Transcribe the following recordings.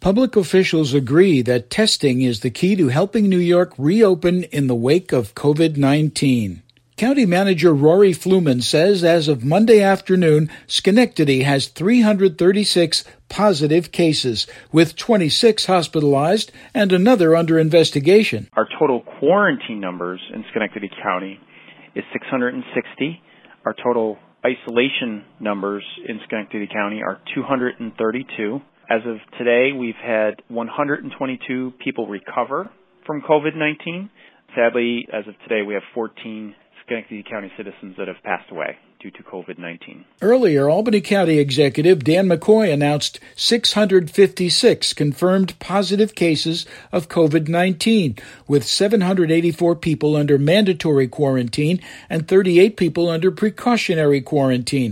Public officials agree that testing is the key to helping New York reopen in the wake of COVID-19. County Manager Rory Fluman says as of Monday afternoon, Schenectady has 336 positive cases, with 26 hospitalized and another under investigation. Our total quarantine numbers in Schenectady County is 660. Our total isolation numbers in Schenectady County are 232. As of today, we've had 122 people recover from COVID-19. Sadly, as of today, we have 14 Schenectady County citizens that have passed away due to COVID-19. Earlier, Albany County Executive Dan McCoy announced 656 confirmed positive cases of COVID-19, with 784 people under mandatory quarantine and 38 people under precautionary quarantine.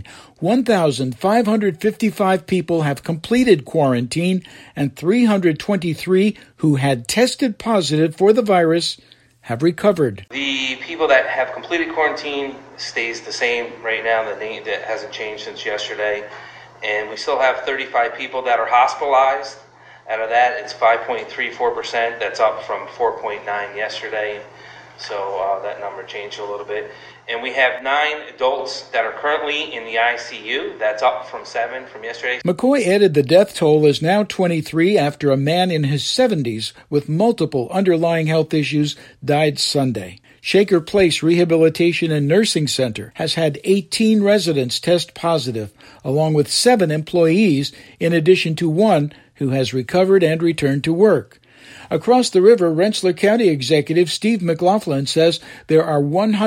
1,555 people have completed quarantine, and 323 who had tested positive for the virus have recovered. The people that have completed quarantine stays the same right now. The name that hasn't changed since yesterday. And we still have 35 people that are hospitalized. Out of that, it's 5.34%. That's up from 4.9 yesterday. So that number changed a little bit. And we have 9 adults that are currently in the ICU. That's up from 7 from yesterday. McCoy added the death toll is now 23 after a man in his 70s with multiple underlying health issues died Sunday. Shaker Place Rehabilitation and Nursing Center has had 18 residents test positive, along with 7 employees, in addition to 1 who has recovered and returned to work. Across the river, Rensselaer County Executive Steve McLaughlin says there are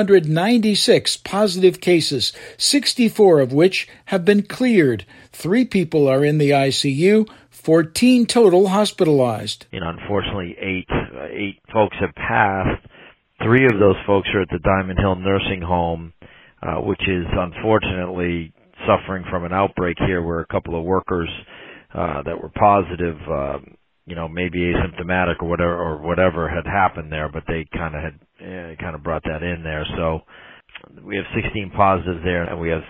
196 positive cases, 64 of which have been cleared. 3 people are in the ICU, 14 total hospitalized. Unfortunately, eight folks have passed. 3 of those folks are at the Diamond Hill Nursing Home, which is unfortunately suffering from an outbreak here where a couple of workers that were positive maybe asymptomatic or whatever had happened there, but they kind of brought that in there. So we have 16 positives there, and we have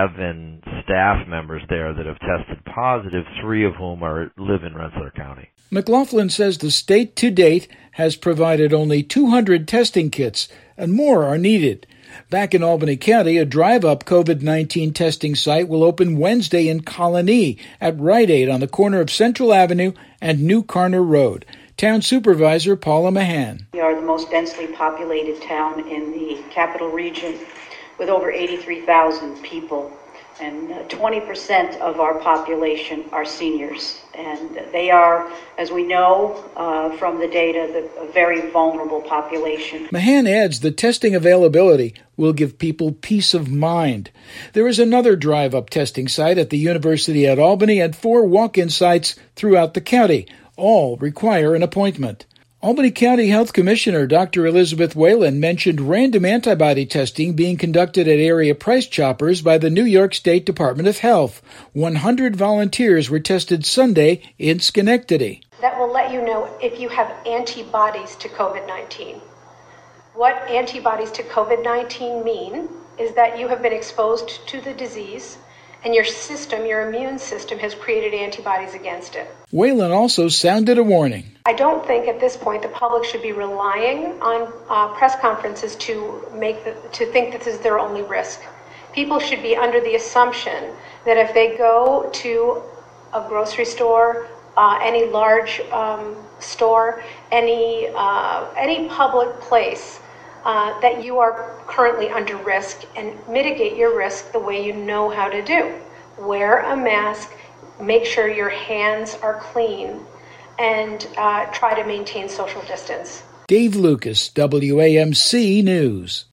7 staff members there that have tested positive, 3 of whom live in Rensselaer County. McLaughlin says the state to date has provided only 200 testing kits, and more are needed. Back in Albany County, a drive-up COVID-19 testing site will open Wednesday in Colony at Rite Aid on the corner of Central Avenue and New Carner Road. Town Supervisor Paula Mahan. We are the most densely populated town in the capital region with over 83,000 people, and 20% of our population are seniors. And they are, as we know from the data, a very vulnerable population. Mahan adds the testing availability will give people peace of mind. There is another drive-up testing site at the University at Albany and 4 walk-in sites throughout the county. All require an appointment. Albany County Health Commissioner Dr. Elizabeth Whalen mentioned random antibody testing being conducted at area Price Choppers by the New York State Department of Health. 100 volunteers were tested Sunday in Schenectady. That will let you know if you have antibodies to COVID-19. What antibodies to COVID-19 mean is that you have been exposed to the disease, and your immune system has created antibodies against it. Whalen also sounded a warning. I don't think at this point the public should be relying on press conferences to think that this is their only risk. People should be under the assumption that if they go to a grocery store, any large store, any public place, that you are currently under risk, and mitigate your risk the way you know how to do. Wear a mask, make sure your hands are clean, and try to maintain social distance. Dave Lucas, WAMC News.